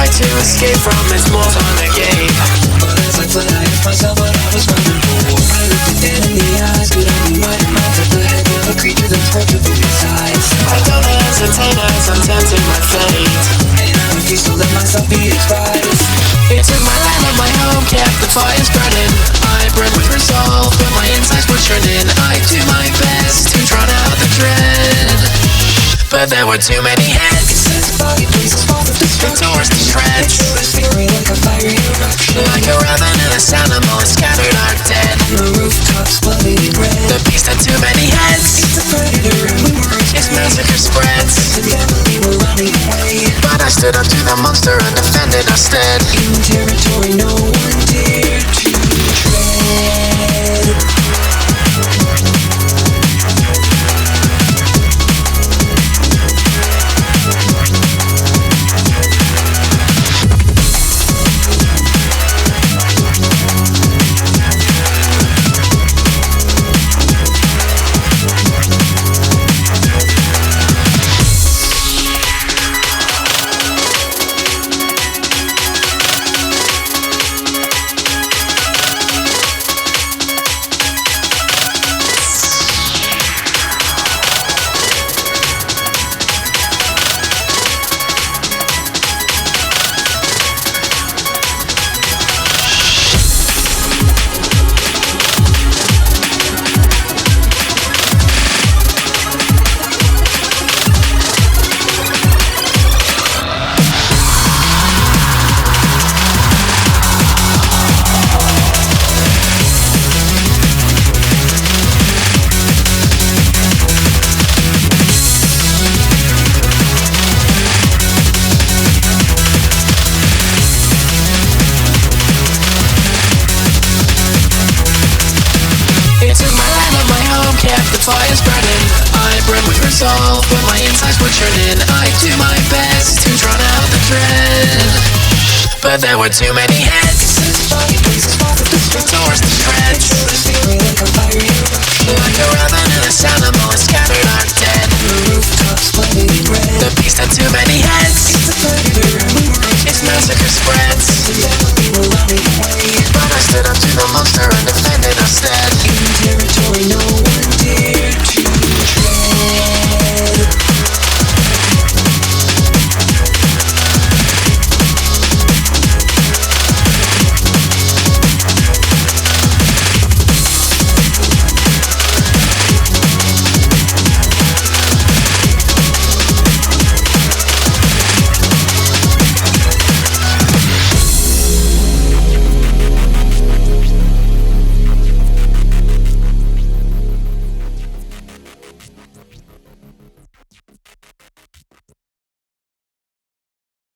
try to escape from its mold on the game. But as I fled, I asked myself what I was running for. I looked it dead in the eyes, could I be right in mouth at the head of a creature that's tortured from sides. I don't hesitate as I'm tempting my fate, And I refuse to let myself be its prize. it took my land and my home, kept the fires burning. I burned with resolve, but my insides were churning. I do my best to drown out the dread, but there were too many heads. It tore us to shreds. Like a ravenous animal, it scattered our dead. The beast had too many heads. Its massacre spreads. But I stood up to the monster and defended our stead. In territory no one dared to tread. Kept the fires burning. I burned with resolve, but my insides were churning. I do my best to drown out the dread, but there were too many heads. It tore us to shreds. Like a ravenous animal, it scattered our dead. The beast had too many heads. Its massacre spreads.